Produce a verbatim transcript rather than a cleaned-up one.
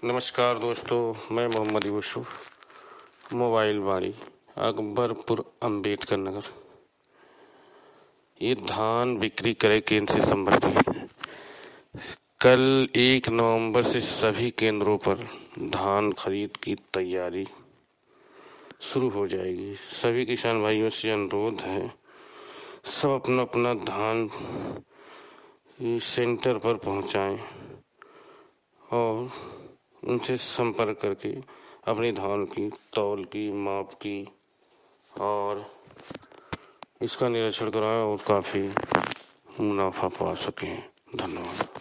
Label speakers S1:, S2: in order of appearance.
S1: नमस्कार दोस्तों, मैं मोहम्मद यूसुफ, मोबाइल वाणी, अकबरपुर, अंबेडकर नगर। ये धान बिक्री क्रय केंद्र से संबंधित है। कल एक नवंबर से सभी केंद्रों पर धान खरीद की तैयारी शुरू हो जाएगी। सभी किसान भाइयों से अनुरोध है, सब अपना अपना धान सेंटर पर पहुंचाएं और उनसे संपर्क करके अपनी धान की तौल की, माप की और इसका निरीक्षण कराएं और काफ़ी मुनाफा पा सकें। धन्यवाद।